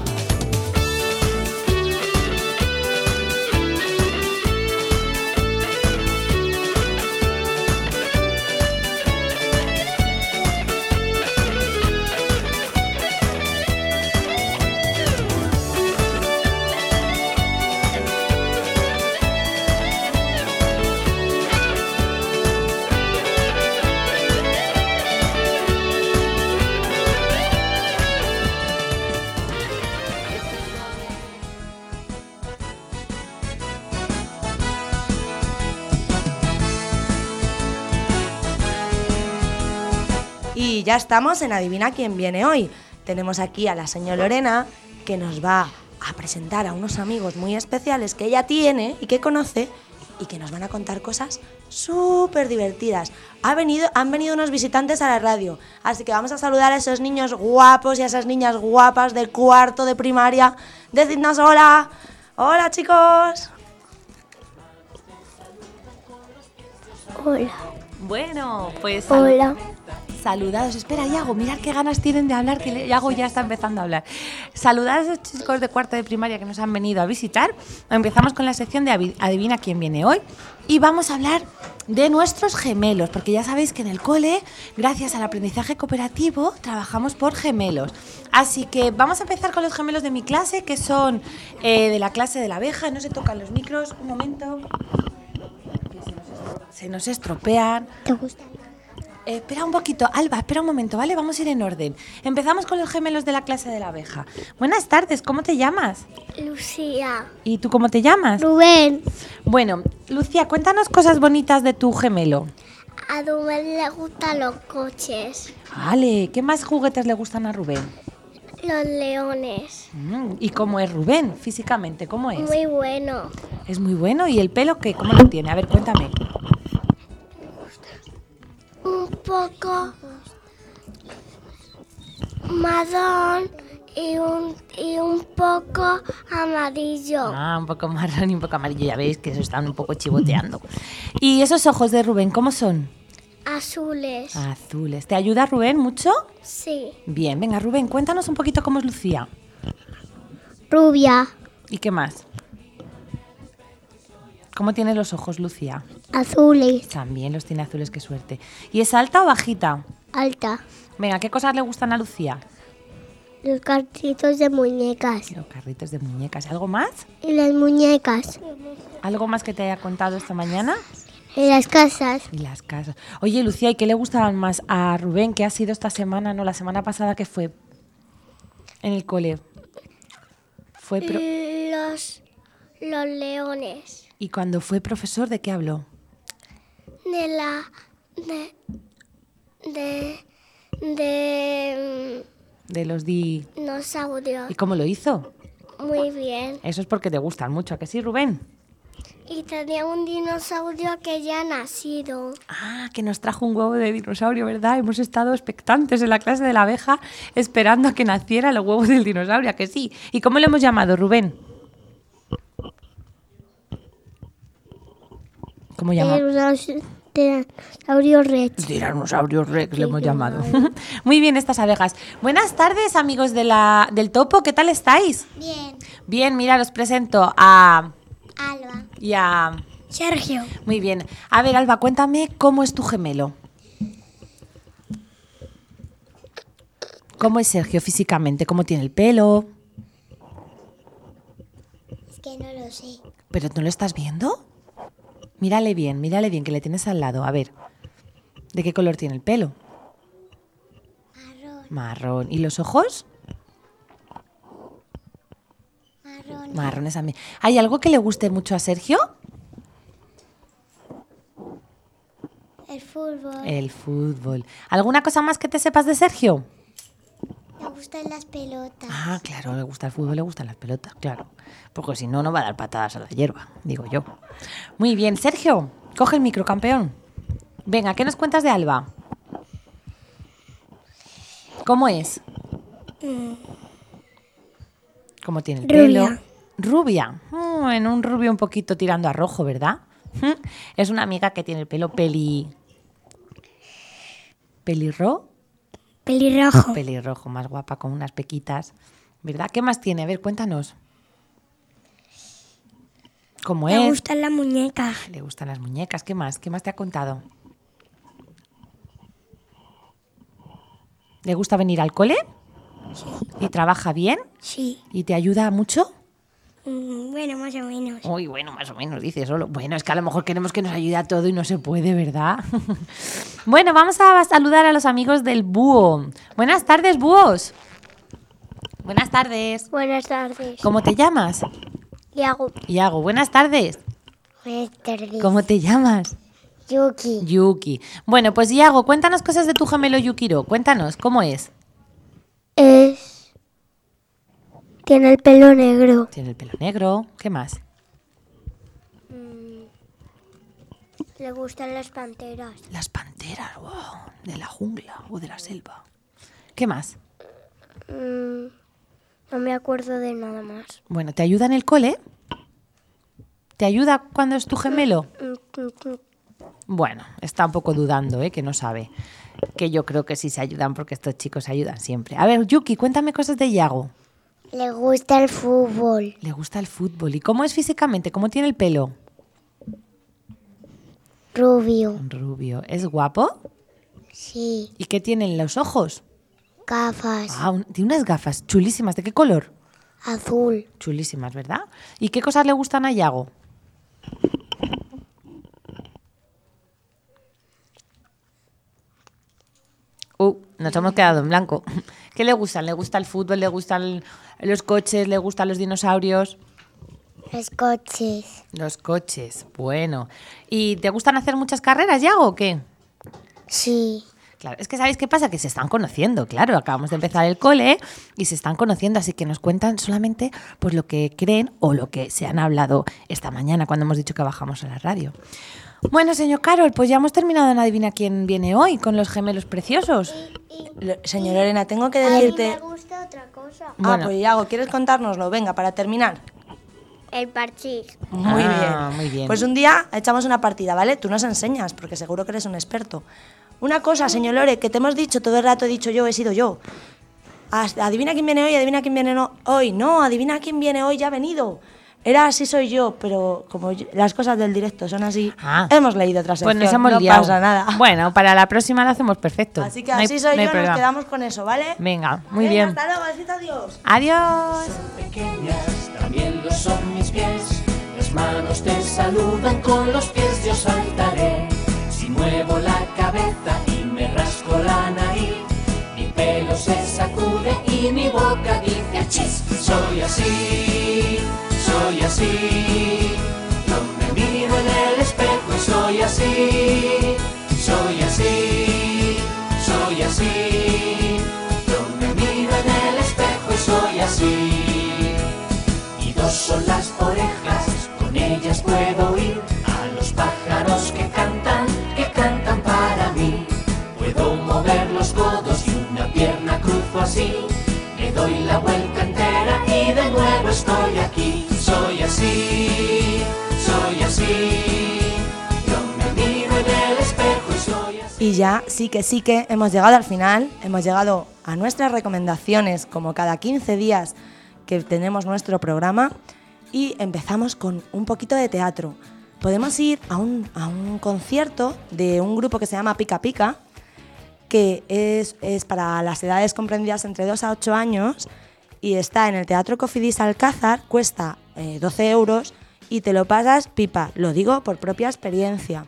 Y ya estamos en Adivina quién viene hoy. Tenemos aquí a la señora Lorena, que nos va a presentar a unos amigos muy especiales que ella tiene y que conoce y que nos van a contar cosas súper divertidas. Han venido unos visitantes a la radio, así que vamos a saludar a esos niños guapos y a esas niñas guapas de cuarto de primaria. Decidnos hola. Hola, chicos. Hola. Bueno, pues Hola. saludados. Espera, Iago, mirad qué ganas tienen de hablar, que Iago ya está empezando a hablar. Saludad a esos chicos de cuarto de primaria que nos han venido a visitar. Empezamos con la sección de Adivina quién viene hoy y vamos a hablar de nuestros gemelos, porque ya sabéis que en el cole, gracias al aprendizaje cooperativo, trabajamos por gemelos. Así que vamos a empezar con los gemelos de mi clase, que son de la clase de la abeja. No se tocan los micros, un momento. Se nos estropean. ¿Te gusta? Espera un poquito, Alba, espera un momento, ¿vale? Vamos a ir en orden. Empezamos con los gemelos de la clase de la abeja. Buenas tardes, ¿cómo te llamas? Lucía. ¿Y tú cómo te llamas? Rubén. Bueno, Lucía, cuéntanos cosas bonitas de tu gemelo. A Rubén le gustan los coches. Vale, ¿qué más juguetes le gustan a Rubén? Los leones. ¿Y cómo es Rubén físicamente? ¿Cómo es? Muy bueno. Es muy bueno. ¿Y el pelo qué? ¿Cómo lo tiene? A ver, cuéntame. Un poco marrón y un poco amarillo. Ah, un poco marrón y un poco amarillo. Ya veis que se están un poco chivoteando. ¿Y esos ojos de Rubén, cómo son? Azules. Azules. ¿Te ayuda Rubén mucho? Sí. Bien, venga Rubén, cuéntanos un poquito cómo es Lucía. Rubia. ¿Y qué más? ¿Cómo tiene los ojos Lucía? Azules. También los tiene azules, qué suerte. ¿Y es alta o bajita? Alta. Venga, ¿qué cosas le gustan a Lucía? Los carritos de muñecas. Los carritos de muñecas. ¿Algo más? Y las muñecas. ¿Algo más que te haya contado esta mañana? Y las casas. Y las casas. Oye, Lucía, ¿y qué le gustaban más a Rubén? ¿Qué ha sido esta semana? No, la semana pasada que fue en el cole. Fue Los leones. ¿Y cuando fue profesor, de qué habló? De los dinosaurios. ¿Y cómo lo hizo? Muy bien. Eso es porque te gustan mucho, ¿a que sí, Rubén? Y tenía un dinosaurio que ya ha nacido. Ah, que nos trajo un huevo de dinosaurio, ¿verdad? Hemos estado expectantes en la clase de la abeja esperando a que naciera el huevo del dinosaurio, ¿a que sí? ¿Y cómo lo hemos llamado, Rubén? ¿Cómo llamamos? Tiranosaurio Rex. Tiranosaurio Rex le hemos llamado. Muy bien estas abejas. Buenas tardes, amigos del Topo, ¿qué tal estáis? Bien. Bien, mira, los presento a Alba. Y a Sergio. Muy bien. A ver, Alba, cuéntame cómo es tu gemelo. ¿Cómo es Sergio físicamente? ¿Cómo tiene el pelo? Es que no lo sé. ¿Pero no lo estás viendo? Mírale bien, que le tienes al lado. A ver, ¿de qué color tiene el pelo? Marrón. ¿Y los ojos? Marrones también. ¿Hay algo que le guste mucho a Sergio? El fútbol. El fútbol. ¿Alguna cosa más que te sepas de Sergio? Me gustan las pelotas. Ah, claro, le gusta el fútbol, le gustan las pelotas, claro. Porque si no, no va a dar patadas a la hierba, digo yo. Muy bien, Sergio, coge el micro, campeón. Venga, ¿qué nos cuentas de Alba? ¿Cómo es? ¿Cómo tiene el pelo? Rubia. En un rubio un poquito tirando a rojo, ¿verdad? Es una amiga que tiene el pelo pelirrojo, más guapa, con unas pequitas, ¿verdad? ¿Qué más tiene? A ver, cuéntanos. ¿Cómo es? Me gustan las muñecas. Le gustan las muñecas. ¿Qué más? ¿Qué más te ha contado? ¿Le gusta venir al cole? Sí. ¿Y trabaja bien? Sí. ¿Y te ayuda mucho? Bueno, más o menos. Uy, bueno, más o menos, dice solo. Bueno, es que a lo mejor queremos que nos ayude a todo y no se puede, ¿verdad? Bueno, vamos a saludar a los amigos del búho. Buenas tardes, búhos. Buenas tardes. Buenas tardes. ¿Cómo te llamas? Iago. Buenas tardes. Buenas tardes. ¿Cómo te llamas? Yuki. Bueno, pues Iago, cuéntanos cosas de tu gemelo Yukiro. Cuéntanos, ¿cómo es? Tiene el pelo negro. Tiene el pelo negro. ¿Qué más? Le gustan las panteras. Las panteras, wow. De la jungla o de la selva. ¿Qué más? No me acuerdo de nada más. Bueno, ¿te ayuda en el cole? ¿Te ayuda cuando es tu gemelo? Bueno, está un poco dudando, que no sabe. Que yo creo que sí se ayudan porque estos chicos se ayudan siempre. A ver, Yuki, cuéntame cosas de Iago. Le gusta el fútbol. Le gusta el fútbol. ¿Y cómo es físicamente? ¿Cómo tiene el pelo? Rubio. ¿Es guapo? Sí. ¿Y qué tiene en los ojos? Gafas. Tiene unas gafas chulísimas. ¿De qué color? Azul. Chulísimas, ¿verdad? ¿Y qué cosas le gustan a Iago? Nos hemos quedado en blanco. ¿Qué le gustan? ¿Le gusta el fútbol? ¿Le gustan los coches? ¿Le gustan los dinosaurios? Los coches, bueno. ¿Y te gustan hacer muchas carreras, Iago, o qué? Sí. Claro, es que ¿sabéis qué pasa? Que se están conociendo, claro. Acabamos de empezar el cole y se están conociendo, así que nos cuentan solamente pues lo que creen o lo que se han hablado esta mañana cuando hemos dicho que bajamos a la radio. Bueno, señor Carol, pues ya hemos terminado en Adivina quién viene hoy con los gemelos preciosos. Señora Elena, tengo que decirte... A mí me gusta otra cosa. Bueno. Pues Iago, ¿quieres contárnoslo? Venga, para terminar. El parchís. Muy muy bien. Pues un día echamos una partida, ¿vale? Tú nos enseñas, porque seguro que eres un experto. Una cosa, señor Lore, que te hemos dicho, todo el rato he dicho yo, he sido yo. Adivina quién viene hoy, adivina quién viene hoy. No, adivina quién viene hoy, ya ha venido. Era así soy yo, pero como las cosas del directo son así, hemos leído otra sección, pues nos hemos no liado. Pasa nada. Bueno, para la próxima lo hacemos perfecto. Así que así soy yo, nos quedamos con eso, ¿vale? Venga, muy Venga, bien. Hasta luego, decid adiós. Adiós. Pequeñas, también lo son mis pies. Las manos te saludan, con los pies yo saltaré. Si muevo la cabeza y me rasco la nariz, mi pelo se sacude y mi boca dice achis. Soy así. Yo me miro en el espejo y soy así. Yo me miro en el espejo y soy así. Y dos son las orejas, con ellas puedo oír a los pájaros que cantan para mí. Puedo mover los codos y una pierna cruzo así. Le doy la vuelta entera y de nuevo estoy aquí. Soy así. Yo me miro en el espejo y soy así. Y ya sí que hemos llegado al final, hemos llegado a nuestras recomendaciones como cada 15 días que tenemos nuestro programa y empezamos con un poquito de teatro. Podemos ir a un concierto de un grupo que se llama Pica Pica, que es para las edades comprendidas entre 2 a 8 años y está en el Teatro Cofidis Alcázar, cuesta 12 euros y te lo pasas pipa, lo digo por propia experiencia.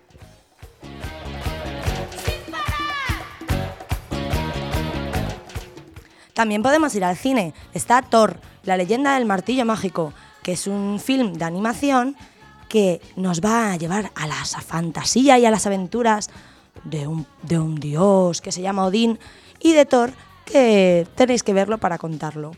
También podemos ir al cine. Está Thor, la leyenda del martillo mágico, que es un film de animación que nos va a llevar a la fantasía y a las aventuras de un dios que se llama Odín y de Thor, que tenéis que verlo para contarlo.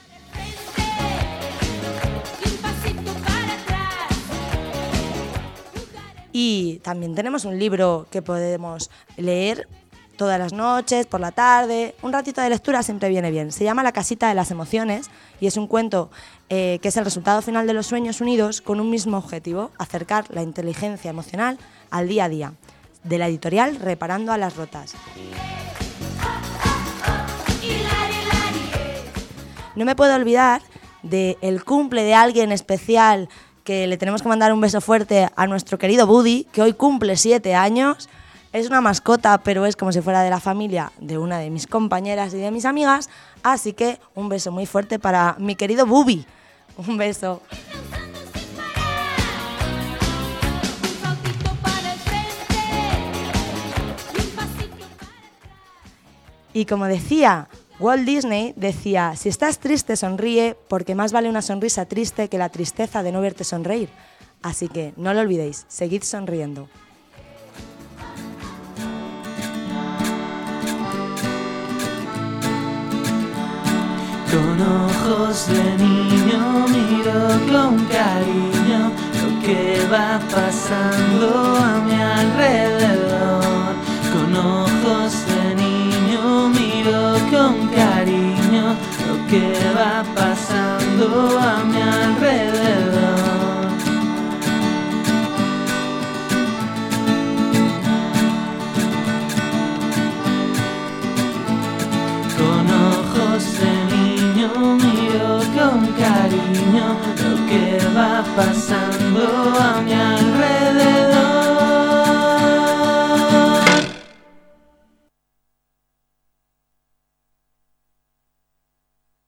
Y también tenemos un libro que podemos leer todas las noches, por la tarde. Un ratito de lectura siempre viene bien. Se llama La casita de las emociones y es un cuento que es el resultado final de los sueños unidos con un mismo objetivo: acercar la inteligencia emocional al día a día. De la editorial Reparando a las Rotas. No me puedo olvidar del cumple de alguien especial que le tenemos que mandar un beso fuerte a nuestro querido Buddy, que hoy cumple 7 años. Es una mascota, pero es como si fuera de la familia de una de mis compañeras y de mis amigas. Así que un beso muy fuerte para mi querido Bubi. Un beso. Y como decía Walt Disney, decía: si estás triste, sonríe, porque más vale una sonrisa triste que la tristeza de no verte sonreír. Así que no lo olvidéis, seguid sonriendo. Con ojos de niño miro con cariño lo que va pasando a mi alrededor. Con ojos de niño miro con cariño lo que va pasando a mi alrededor. Con ojos de miro con cariño lo que va pasando a